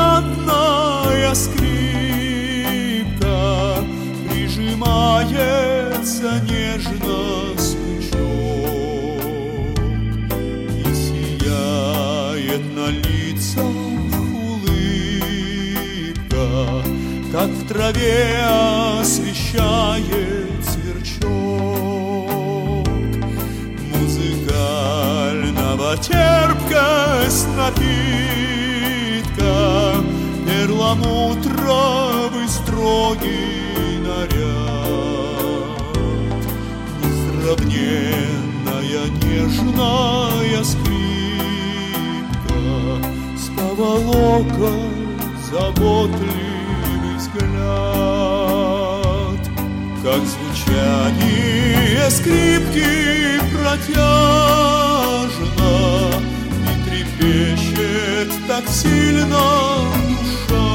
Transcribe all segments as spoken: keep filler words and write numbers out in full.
Неотрадная скрипка прижимается нежно смычок, и сияет на лицах улыбка, как в траве освещает сверчок. Музыкального терпкость напитка, перламутровый строгий наряд, несравненная нежная скрипка, с поволокой заботливый взгляд. Как звучание скрипки протяжно и трепещет так сильно душа,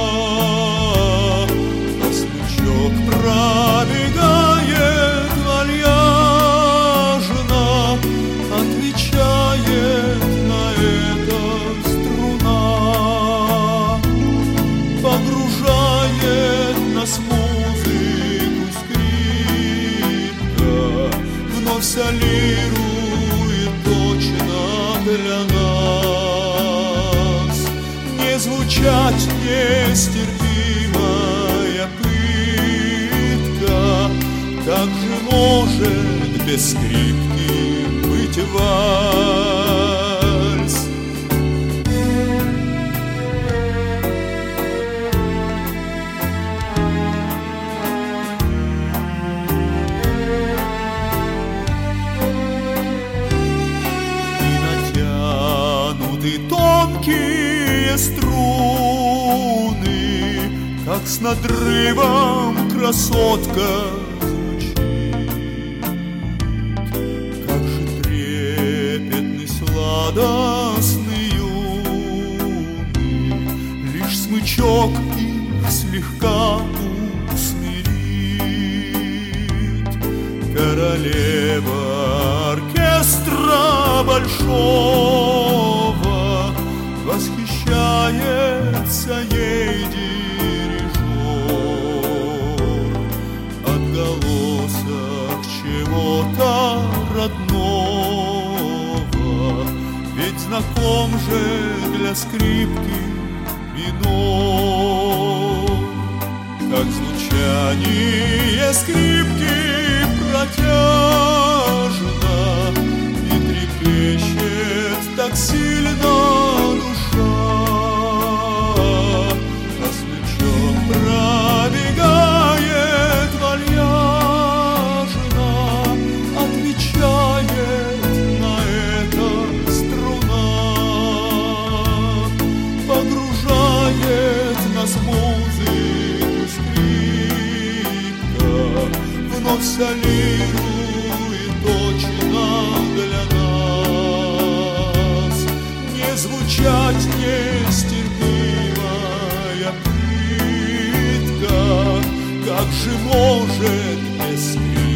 а смычок пробегает вальяжно, отвечает на это струна, погружает нас музыку скрипка, вновь солирует точно для нас. Не звучать нестерпимая пытка, как же может без скрипки быть вальс? И тонкие струны, как с надрывом красотка звучит. Как же трепетный, сладостный, юный, лишь смычок их слегка усмирит. Королева оркестра большого восхищается ей дирижер, отголосок чего-то родного, ведь знаком же для скрипки минор. Как звучание скрипки протяжно и трепещет так сильно душа, а смычок пробегает вальяжно, отвечает на это струна, погружает нас музыку скрипка, вновь солирует точно для нас. Не звучать нестерпимая пытка, как же может без скрипки